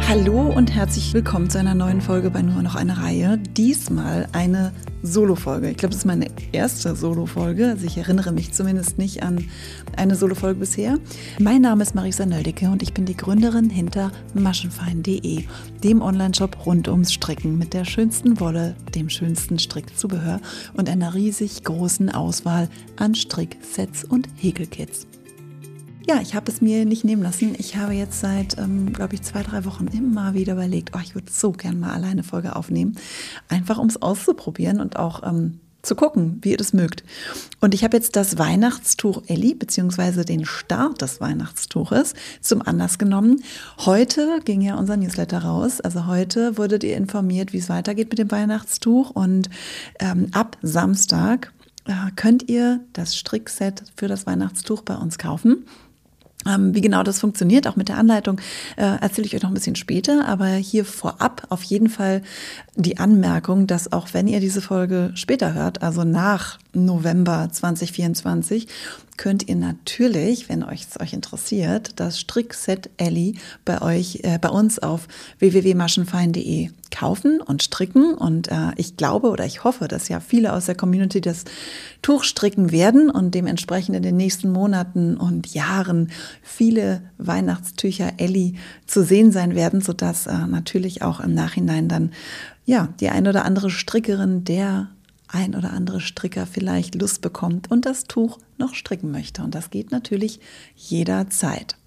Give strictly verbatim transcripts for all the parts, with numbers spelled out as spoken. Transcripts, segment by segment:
Hallo und herzlich willkommen zu einer neuen Folge bei Nur noch eine Reihe. Diesmal eine Solo-Folge. Ich glaube, das ist meine erste Solo-Folge. Also ich erinnere mich zumindest nicht an eine Solo-Folge bisher. Mein Name ist Marisa Nöldecke und ich bin die Gründerin hinter maschenfein punkt de, dem Online-Shop rund ums Stricken mit der schönsten Wolle, dem schönsten Strickzubehör und einer riesig großen Auswahl an Stricksets und Häkelkits. Ja, ich habe es mir nicht nehmen lassen. Ich habe jetzt seit, ähm, glaube ich, zwei, drei Wochen immer wieder überlegt, oh, ich würde so gern mal alleine eine Folge aufnehmen. Einfach, um es auszuprobieren und auch ähm, zu gucken, wie ihr das mögt. Und ich habe jetzt das Weihnachtstuch Elli, beziehungsweise den Start des Weihnachtstuches, zum Anlass genommen. Heute ging ja unser Newsletter raus. Also heute wurdet ihr informiert, wie es weitergeht mit dem Weihnachtstuch. Und ähm, ab Samstag äh, könnt ihr das Strickset für das Weihnachtstuch bei uns kaufen. Wie genau das funktioniert, auch mit der Anleitung, äh, erzähle ich euch noch ein bisschen später. Aber hier vorab auf jeden Fall die Anmerkung, dass auch wenn ihr diese Folge später hört, also nach November zwanzig vierundzwanzig, könnt ihr natürlich, wenn euch es euch interessiert, das Strickset Elli bei euch, äh, bei uns auf w w w punkt maschenfein punkt de kaufen und stricken. Und äh, ich glaube oder ich hoffe, dass ja viele aus der Community das Tuch stricken werden und dementsprechend in den nächsten Monaten und Jahren viele Weihnachtstücher Elli zu sehen sein werden, sodass äh, natürlich auch im Nachhinein dann ja die ein oder andere Strickerin, der ein oder andere Stricker vielleicht Lust bekommt und das Tuch noch stricken möchte. Und das geht natürlich jederzeit.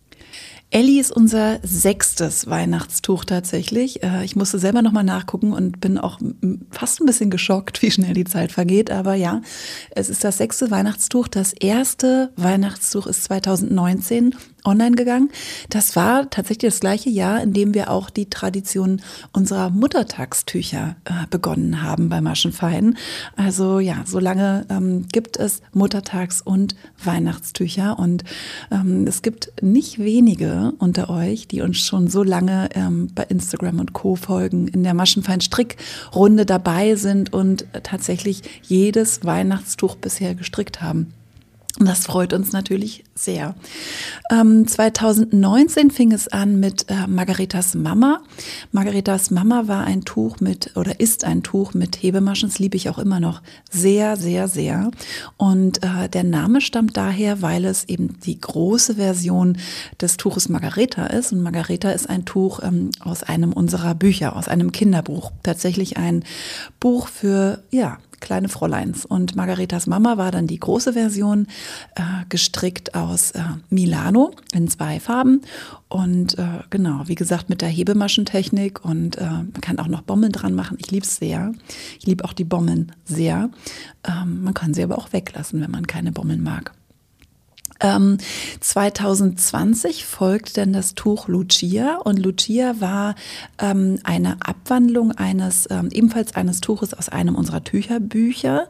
Elli ist unser sechstes Weihnachtstuch tatsächlich. Ich musste selber nochmal nachgucken und bin auch fast ein bisschen geschockt, wie schnell die Zeit vergeht. Aber ja, es ist das sechste Weihnachtstuch. Das erste Weihnachtstuch ist zweitausendneunzehn online gegangen. Das war tatsächlich das gleiche Jahr, in dem wir auch die Tradition unserer Muttertagstücher äh, begonnen haben bei Maschenfein. Also ja, so lange ähm, gibt es Muttertags- und Weihnachtstücher und ähm, es gibt nicht wenige unter euch, die uns schon so lange ähm, bei Instagram und Co. folgen, in der Maschenfein-Strickrunde dabei sind und tatsächlich jedes Weihnachtstuch bisher gestrickt haben. Und das freut uns natürlich sehr. Ähm, zweitausendneunzehn fing es an mit äh, Margaretas Mama. Margaretas Mama war ein Tuch mit oder ist ein Tuch mit Hebemaschen. Das liebe ich auch immer noch sehr, sehr, sehr. Und äh, der Name stammt daher, weil es eben die große Version des Tuches Margareta ist. Und Margareta ist ein Tuch ähm, aus einem unserer Bücher, aus einem Kinderbuch. Tatsächlich ein Buch für, ja, kleine Fräuleins. Und Margaretas Mama war dann die große Version, äh, gestrickt aus äh, Milano in zwei Farben. Und äh, genau, wie gesagt, mit der Hebemaschentechnik. Und äh, man kann auch noch Bommeln dran machen. Ich liebe es sehr. Ich liebe auch die Bommeln sehr. Ähm, man kann sie aber auch weglassen, wenn man keine Bommeln mag. Ähm, zweitausendzwanzig folgt dann das Tuch Lucia und Lucia war ähm, eine Abwandlung eines, ähm, ebenfalls eines Tuches aus einem unserer Tücherbücher.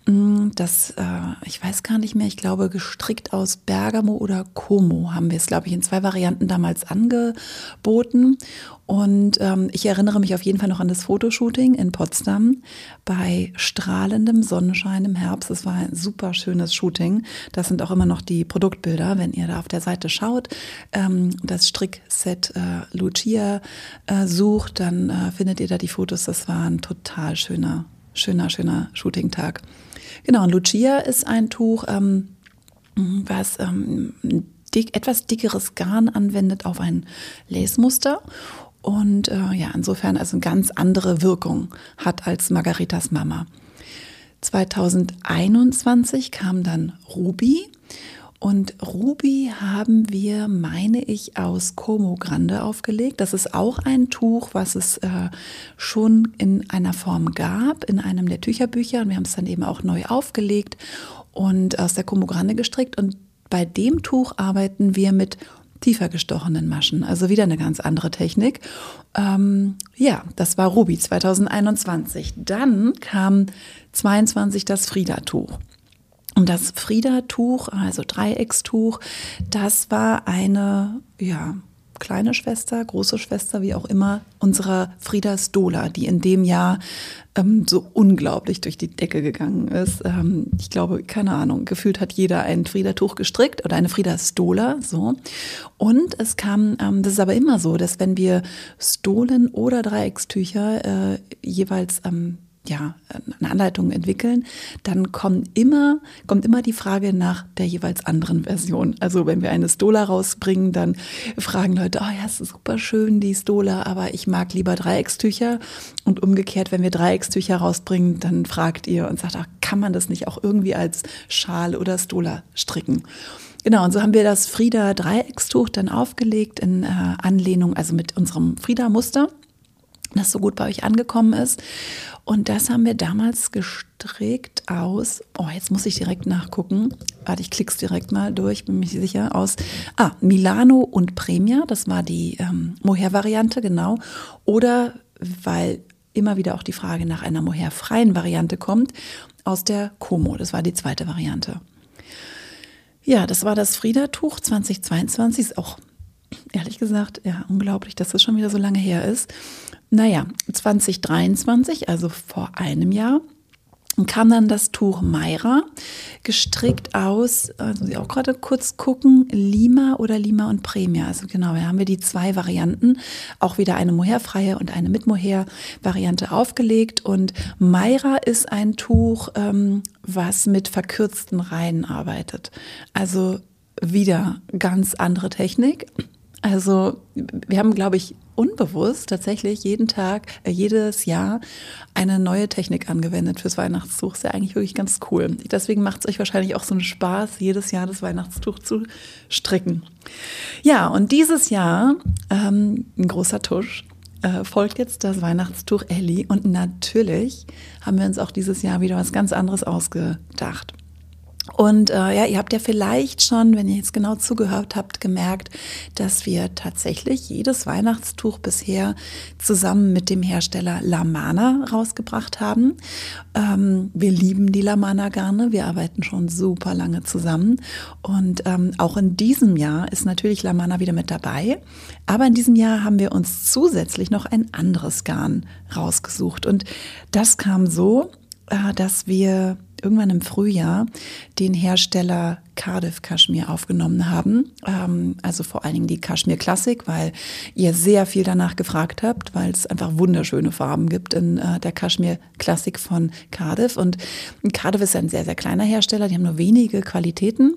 Das, äh, ich weiß gar nicht mehr, ich glaube gestrickt aus Bergamo oder Como haben wir es, glaube ich, in zwei Varianten damals angeboten. Und ähm, ich erinnere mich auf jeden Fall noch an das Fotoshooting in Potsdam bei strahlendem Sonnenschein im Herbst. Es war ein super schönes Shooting. Das sind auch immer noch die Produktbilder, wenn ihr da auf der Seite schaut. Ähm, das Strickset äh, Lucia äh, sucht, dann äh, findet ihr da die Fotos. Das war ein total schöner, schöner, schöner Shooting-Tag. Genau, und Lucia ist ein Tuch, ähm, was ähm, dick, etwas dickeres Garn anwendet auf ein Lace-Muster. Und äh, ja, insofern also eine ganz andere Wirkung hat als Margaretas Mama. zweitausendeinundzwanzig kam dann Ruby. Und Ruby haben wir, meine ich, aus Como Grande aufgelegt. Das ist auch ein Tuch, was es äh, schon in einer Form gab, in einem der Tücherbücher. Und wir haben es dann eben auch neu aufgelegt und aus der Como Grande gestrickt. Und bei dem Tuch arbeiten wir mit tiefer gestochenen Maschen, also wieder eine ganz andere Technik. Ähm, ja, das war Ruby zweitausendeinundzwanzig. Dann kam zweiundzwanzig das Frida-Tuch. Und das Frida-Tuch, also Dreieckstuch, das war eine, ja, kleine Schwester, große Schwester, wie auch immer, unserer Frieda Stola, die in dem Jahr ähm, so unglaublich durch die Decke gegangen ist. Ähm, ich glaube, keine Ahnung, gefühlt hat jeder ein Frieda-Tuch gestrickt oder eine Frieda Stola, so. Und es kam, ähm, das ist aber immer so, dass wenn wir Stolen oder Dreieckstücher äh, jeweils ähm, ja, eine Anleitung entwickeln, dann kommt immer, kommt immer die Frage nach der jeweils anderen Version. Also wenn wir eine Stola rausbringen, dann fragen Leute, oh ja, es ist super schön, die Stola, aber ich mag lieber Dreieckstücher. Und umgekehrt, wenn wir Dreieckstücher rausbringen, dann fragt ihr und sagt, ach, kann man das nicht auch irgendwie als Schal oder Stola stricken? Genau, und so haben wir das Frieda Dreieckstuch dann aufgelegt in äh, Anlehnung, also mit unserem Frieda-Muster, das so gut bei euch angekommen ist. Und das haben wir damals gestrickt aus, oh, jetzt muss ich direkt nachgucken. Warte, ich klick's direkt mal durch, bin mir nicht sicher, aus ah, Milano und Premia, das war die ähm, Mohair-Variante, genau. Oder, weil immer wieder auch die Frage nach einer Mohair-freien Variante kommt, aus der Como, das war die zweite Variante. Ja, das war das Frieda-Tuch zweitausendzweiundzwanzig, ist auch ehrlich gesagt, ja, unglaublich, dass das schon wieder so lange her ist. Naja, zwanzig dreiundzwanzig, also vor einem Jahr, kam dann das Tuch Mayra, gestrickt aus, also muss ich auch gerade kurz gucken, Lima oder Lima und Premia. Also genau, da haben wir die zwei Varianten, auch wieder eine Mohairfreie und eine mit Mohair-Variante aufgelegt. Und Mayra ist ein Tuch, ähm, was mit verkürzten Reihen arbeitet. Also wieder ganz andere Technik. Also wir haben, glaube ich, unbewusst tatsächlich jeden Tag, äh, jedes Jahr eine neue Technik angewendet fürs Weihnachtstuch. Ist ja eigentlich wirklich ganz cool. Deswegen macht es euch wahrscheinlich auch so einen Spaß, jedes Jahr das Weihnachtstuch zu stricken. Ja, und dieses Jahr, ähm, ein großer Tusch, äh, folgt jetzt das Weihnachtstuch Elli. Und natürlich haben wir uns auch dieses Jahr wieder was ganz anderes ausgedacht. Und äh, ja, ihr habt ja vielleicht schon, wenn ihr jetzt genau zugehört habt, gemerkt, dass wir tatsächlich jedes Weihnachtstuch bisher zusammen mit dem Hersteller Lamana rausgebracht haben. Ähm, wir lieben die Lamana-Garne, wir arbeiten schon super lange zusammen. Und ähm, auch in diesem Jahr ist natürlich Lamana wieder mit dabei. Aber in diesem Jahr haben wir uns zusätzlich noch ein anderes Garn rausgesucht. Und das kam so, äh, dass wir irgendwann im Frühjahr den Hersteller Cardiff Kaschmir aufgenommen haben. Ähm, also vor allen Dingen die Kaschmir Classic, weil ihr sehr viel danach gefragt habt, weil es einfach wunderschöne Farben gibt in äh, der Kaschmir Classic von Cardiff. Und Cardiff ist ein sehr, sehr kleiner Hersteller, die haben nur wenige Qualitäten.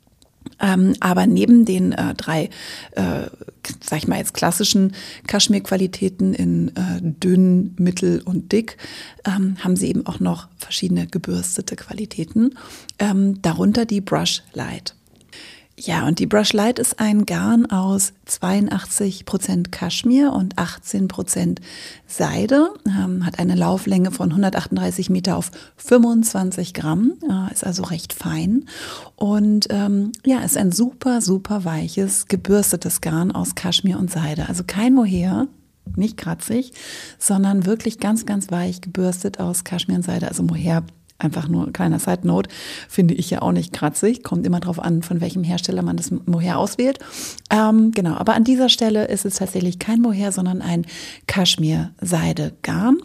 Ähm, aber neben den äh, drei, äh, sag ich mal jetzt klassischen Kaschmir-Qualitäten in äh, dünn, mittel und dick, ähm, haben sie eben auch noch verschiedene gebürstete Qualitäten, ähm, darunter die Brush Light. Ja, und die Brush Light ist ein Garn aus zweiundachtzig Prozent Kaschmir und achtzehn Prozent Seide, ähm, hat eine Lauflänge von hundertachtunddreißig Meter auf fünfundzwanzig Gramm, äh, ist also recht fein und ähm, ja, ist ein super, super weiches, gebürstetes Garn aus Kaschmir und Seide, also kein Mohair, nicht kratzig, sondern wirklich ganz, ganz weich gebürstet aus Kaschmir und Seide, also Mohair. Einfach nur ein kleiner Side-Note, finde ich ja auch nicht kratzig. Kommt immer drauf an, von welchem Hersteller man das Mohair auswählt. Ähm, genau, aber an dieser Stelle ist es tatsächlich kein Mohair, sondern ein Kaschmir-Seide-Garn.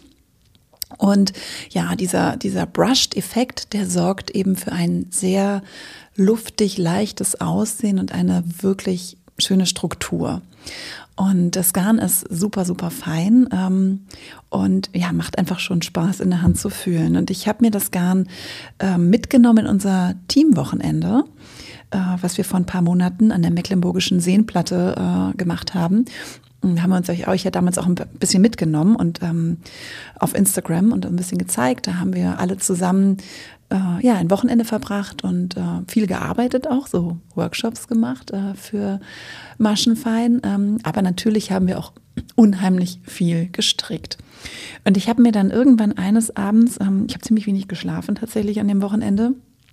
Und ja, dieser, dieser Brushed-Effekt, der sorgt eben für ein sehr luftig, leichtes Aussehen und eine wirklich schöne Struktur. Und das Garn ist super, super fein ähm, und ja, macht einfach schon Spaß in der Hand zu fühlen. Und ich habe mir das Garn äh, mitgenommen in unser Teamwochenende, äh, was wir vor ein paar Monaten an der Mecklenburgischen Seenplatte äh, gemacht haben. Und haben wir uns euch, euch ja damals auch ein bisschen mitgenommen und ähm, auf Instagram und ein bisschen gezeigt. Da haben wir alle zusammen äh, ja, ein Wochenende verbracht und äh, viel gearbeitet auch, so Workshops gemacht äh, für Maschenfein. Ähm, aber natürlich haben wir auch unheimlich viel gestrickt. Und ich habe mir dann irgendwann eines Abends, ähm, ich habe ziemlich wenig geschlafen tatsächlich an dem Wochenende,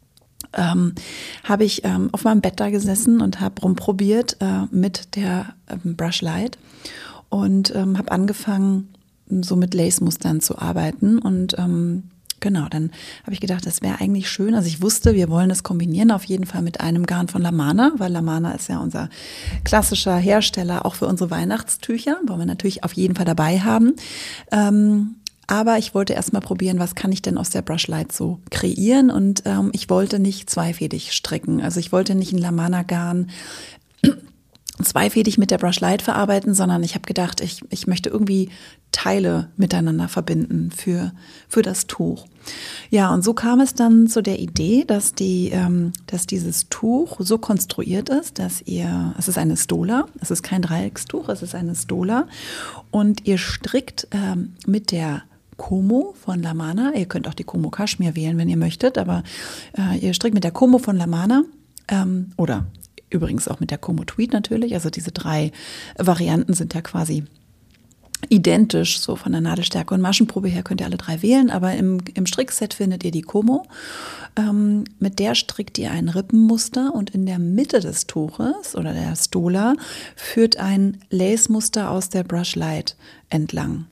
Ähm, habe ich ähm, auf meinem Bett da gesessen und habe rumprobiert äh, mit der ähm, Brush Light und ähm, habe angefangen, so mit Lace-Mustern zu arbeiten. Und ähm, genau, dann habe ich gedacht, das wäre eigentlich schön. Also ich wusste, wir wollen es kombinieren auf jeden Fall mit einem Garn von Lamana, weil Lamana ist ja unser klassischer Hersteller auch für unsere Weihnachtstücher, wollen wir natürlich auf jeden Fall dabei haben. Ähm, aber ich wollte erst mal probieren, was kann ich denn aus der Brushlight so kreieren, und ähm, ich wollte nicht zweifädig stricken. Also ich wollte nicht ein Lamana-Garn zweifädig mit der Brushlight verarbeiten, sondern ich habe gedacht, ich, ich möchte irgendwie Teile miteinander verbinden für, für das Tuch. Ja, und so kam es dann zu der Idee, dass, die, ähm, dass dieses Tuch so konstruiert ist, dass ihr, es ist eine Stola, es ist kein Dreieckstuch, es ist eine Stola, und ihr strickt ähm, mit der Como von Lamana, ihr könnt auch die Como Kaschmir wählen, wenn ihr möchtet, aber äh, ihr strickt mit der Como von Lamana ähm, oder übrigens auch mit der Como Tweed natürlich, also diese drei Varianten sind ja quasi identisch, so von der Nadelstärke und Maschenprobe her könnt ihr alle drei wählen, aber im, im Strickset findet ihr die Como. Ähm, mit der strickt ihr ein Rippenmuster, und in der Mitte des Tuches oder der Stola führt ein Lace-Muster aus der Brushlight entlang.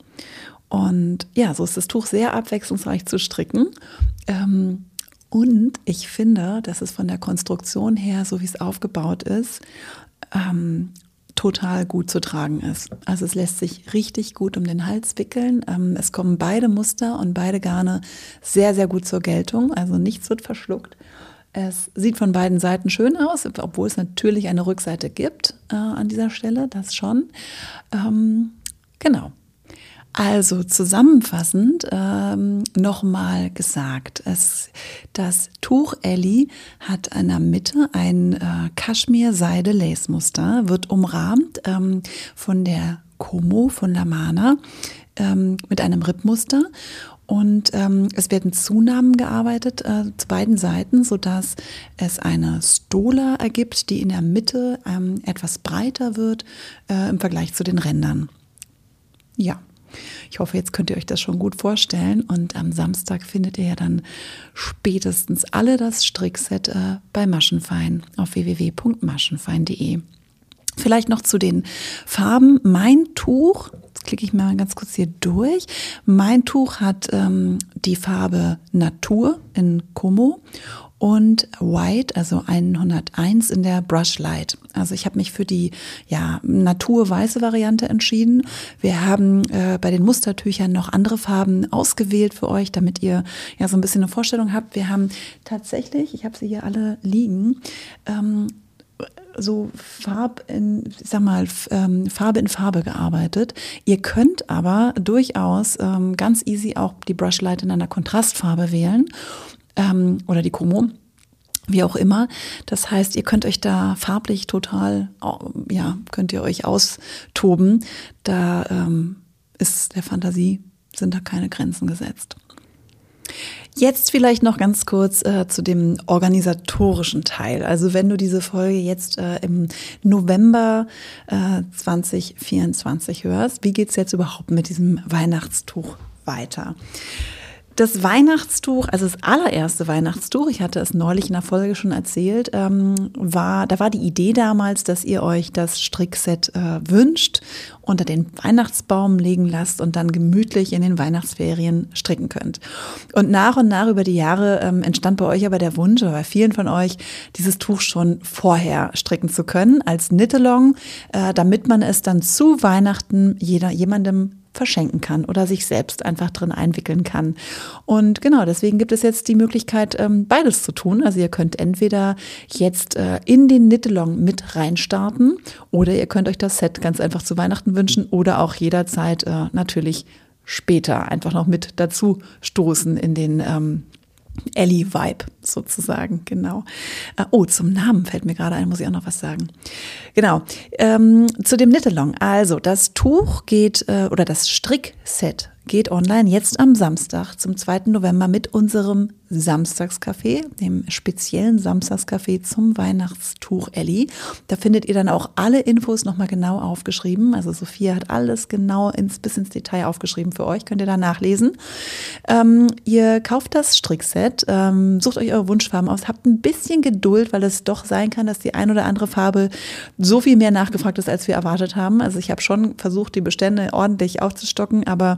Und ja, so ist das Tuch sehr abwechslungsreich zu stricken. Ähm, Und ich finde, dass es von der Konstruktion her, so wie es aufgebaut ist, ähm, total gut zu tragen ist. Also es lässt sich richtig gut um den Hals wickeln. Ähm, es kommen beide Muster und beide Garne sehr, sehr gut zur Geltung. Also nichts wird verschluckt. Es sieht von beiden Seiten schön aus, obwohl es natürlich eine Rückseite gibt äh, an dieser Stelle, das schon. Ähm, genau. Also zusammenfassend ähm, nochmal gesagt, es, das Tuch Ellie hat in der Mitte ein äh, Kaschmir-Seide-Lace-Muster, wird umrahmt ähm, von der Como von Lamana ähm, mit einem Rippmuster, und ähm, es werden Zunahmen gearbeitet äh, zu beiden Seiten, sodass es eine Stola ergibt, die in der Mitte ähm, etwas breiter wird äh, im Vergleich zu den Rändern. Ja. Ich hoffe, jetzt könnt ihr euch das schon gut vorstellen, und am Samstag findet ihr ja dann spätestens alle das Strickset äh, bei Maschenfein auf w w w punkt maschenfein punkt de. Vielleicht noch zu den Farben. Mein Tuch, jetzt klicke ich mal ganz kurz hier durch, mein Tuch hat ähm, die Farbe Natur in Como und White, also hunderteins in der Brushlight. Also ich habe mich für die ja, naturweiße Variante entschieden. Wir haben äh, bei den Mustertüchern noch andere Farben ausgewählt für euch, damit ihr ja so ein bisschen eine Vorstellung habt. Wir haben tatsächlich, ich habe sie hier alle liegen, ähm, so Farb in, ich sag mal, ähm, Farbe in Farbe gearbeitet. Ihr könnt aber durchaus ähm, ganz easy auch die Brushlight in einer Kontrastfarbe wählen. Ähm, oder die Como, wie auch immer. Das heißt, ihr könnt euch da farblich total, ja, könnt ihr euch austoben. Da ähm, ist der Fantasie, sind da keine Grenzen gesetzt. Jetzt vielleicht noch ganz kurz äh, zu dem organisatorischen Teil. Also wenn du diese Folge jetzt äh, im November äh, zwanzig vierundzwanzig hörst, wie geht's jetzt überhaupt mit diesem Weihnachtstuch weiter? Das Weihnachtstuch, also das allererste Weihnachtstuch, ich hatte es neulich in der Folge schon erzählt, ähm, war, da war die Idee damals, dass ihr euch das Strickset äh, wünscht, unter den Weihnachtsbaum legen lasst und dann gemütlich in den Weihnachtsferien stricken könnt. Und nach und nach über die Jahre ähm, entstand bei euch aber der Wunsch, oder bei vielen von euch, dieses Tuch schon vorher stricken zu können, als Knit-Along, äh, damit man es dann zu Weihnachten jeder, jemandem verschenken kann oder sich selbst einfach drin einwickeln kann. Und genau, deswegen gibt es jetzt die Möglichkeit, beides zu tun. Also ihr könnt entweder jetzt in den Knit-Along mit reinstarten, oder ihr könnt euch das Set ganz einfach zu Weihnachten wünschen oder auch jederzeit natürlich später einfach noch mit dazu stoßen in den ähm, Ellie-Vibe sozusagen, genau. Oh, zum Namen fällt mir gerade ein, muss ich auch noch was sagen. Genau, ähm, zu dem Knit-Along. Also das Tuch geht, äh, oder das Strickset geht online jetzt am Samstag, zum zweiten November, mit unserem Samstagscafé, dem speziellen Samstagscafé zum Weihnachtstuch Ellie. Da findet ihr dann auch alle Infos nochmal genau aufgeschrieben. Also Sophia hat alles genau ins, bis ins Detail aufgeschrieben für euch, könnt ihr da nachlesen. Ähm, ihr kauft das Strickset, ähm, sucht euch eure Wunschfarben aus, habt ein bisschen Geduld, weil es doch sein kann, dass die ein oder andere Farbe so viel mehr nachgefragt ist, als wir erwartet haben. Also ich habe schon versucht, die Bestände ordentlich aufzustocken, aber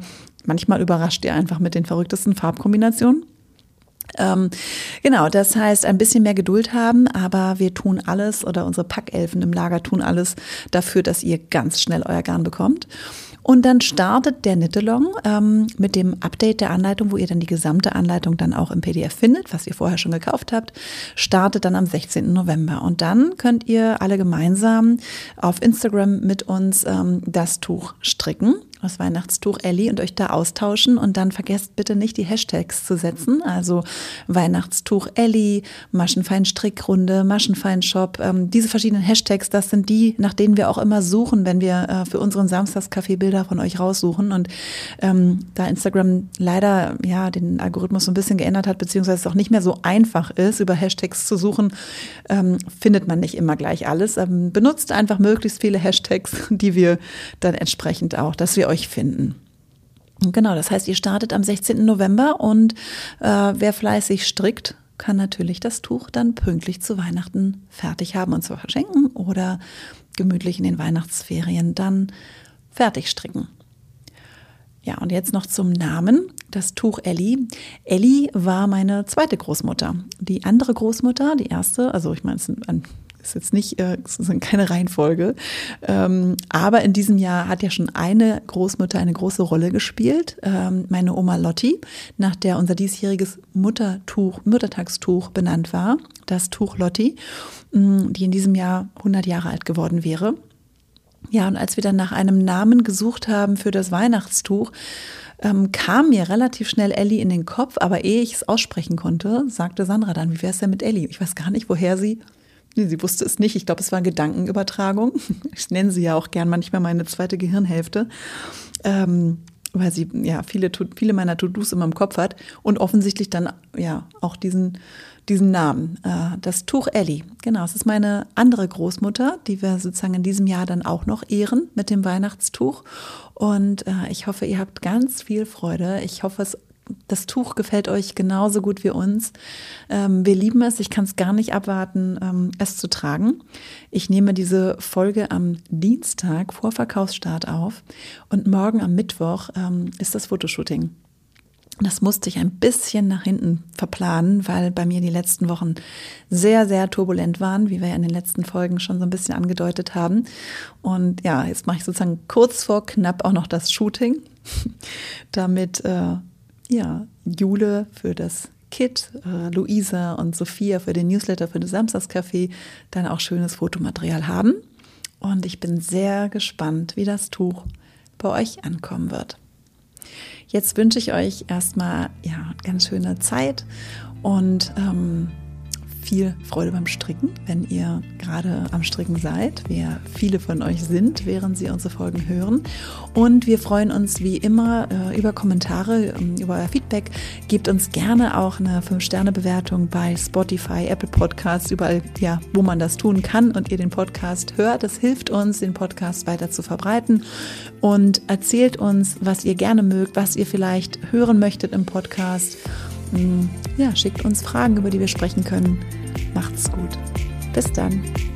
manchmal überrascht ihr einfach mit den verrücktesten Farbkombinationen. Ähm, genau, das heißt, ein bisschen mehr Geduld haben, aber wir tun alles oder unsere Packelfen im Lager tun alles dafür, dass ihr ganz schnell euer Garn bekommt. Und dann startet der Knit-Along ähm, mit dem Update der Anleitung, wo ihr dann die gesamte Anleitung dann auch im P D F findet, was ihr vorher schon gekauft habt, startet dann am sechzehnten November. Und dann könnt ihr alle gemeinsam auf Instagram mit uns ähm, das Tuch stricken, das Weihnachtstuch Elli, und euch da austauschen. Und dann vergesst bitte nicht, die Hashtags zu setzen, also Weihnachtstuch Elli, Maschenfein-Strickrunde, Maschenfein-Shop. Ähm, diese verschiedenen Hashtags, das sind die, nach denen wir auch immer suchen, wenn wir äh, für unseren Samstagscafé Bilder von euch raussuchen. Und ähm, da Instagram leider ja den Algorithmus so ein bisschen geändert hat, beziehungsweise es auch nicht mehr so einfach ist, über Hashtags zu suchen, ähm, findet man nicht immer gleich alles. Ähm, benutzt einfach möglichst viele Hashtags, die wir dann entsprechend auch, dass wir euch finden. Genau, das heißt, ihr startet am sechzehnten November und äh, wer fleißig strickt, kann natürlich das Tuch dann pünktlich zu Weihnachten fertig haben und zwar verschenken oder gemütlich in den Weihnachtsferien dann fertig stricken. Ja, und jetzt noch zum Namen. Das Tuch Elli. Elli war meine zweite Großmutter. Die andere Großmutter, die erste, also ich meine, es ist jetzt nicht, es ist keine Reihenfolge, aber in diesem Jahr hat ja schon eine Großmutter eine große Rolle gespielt. Meine Oma Lotti, nach der unser diesjähriges Muttertuch, Muttertagstuch benannt war. Das Tuch Lotti, die in diesem Jahr hundert Jahre alt geworden wäre. Ja, und als wir dann nach einem Namen gesucht haben für das Weihnachtstuch, ähm, kam mir relativ schnell Elli in den Kopf, aber ehe ich es aussprechen konnte, sagte Sandra dann, wie wäre es denn mit Elli? Ich weiß gar nicht, woher sie, nee, sie wusste es nicht, ich glaube, es war Gedankenübertragung. Ich nenne sie ja auch gern manchmal meine zweite Gehirnhälfte, ähm, weil sie ja viele, viele meiner To-Dos immer im Kopf hat und offensichtlich dann ja auch diesen diesen Namen, das Tuch Elli. Genau, es ist meine andere Großmutter, die wir sozusagen in diesem Jahr dann auch noch ehren mit dem Weihnachtstuch. Und ich hoffe, ihr habt ganz viel Freude. Ich hoffe, es, das Tuch gefällt euch genauso gut wie uns. Wir lieben es. Ich kann es gar nicht abwarten, es zu tragen. Ich nehme diese Folge am Dienstag vor Verkaufsstart auf und morgen am Mittwoch ist das Fotoshooting. Das musste ich ein bisschen nach hinten verplanen, weil bei mir die letzten Wochen sehr, sehr turbulent waren, wie wir ja in den letzten Folgen schon so ein bisschen angedeutet haben. Und ja, jetzt mache ich sozusagen kurz vor knapp auch noch das Shooting, damit äh, ja, Jule für das Kit, äh, Luisa und Sophia für den Newsletter für das Samstagscafé dann auch schönes Fotomaterial haben. Und ich bin sehr gespannt, wie das Tuch bei euch ankommen wird. Jetzt wünsche ich euch erstmal ja, ganz schöne Zeit und ähm, viel Freude beim Stricken, wenn ihr gerade am Stricken seid, wer viele von euch sind, während sie unsere Folgen hören. Und wir freuen uns wie immer äh, über Kommentare, ähm, über euer Feedback. Gebt uns gerne auch eine fünf Sterne Bewertung bei Spotify, Apple Podcasts, überall, ja, wo man das tun kann und ihr den Podcast hört. Das hilft uns, den Podcast weiter zu verbreiten. Und erzählt uns, was ihr gerne mögt, was ihr vielleicht hören möchtet im Podcast. Ja, schickt uns Fragen, über die wir sprechen können. Macht's gut. Bis dann.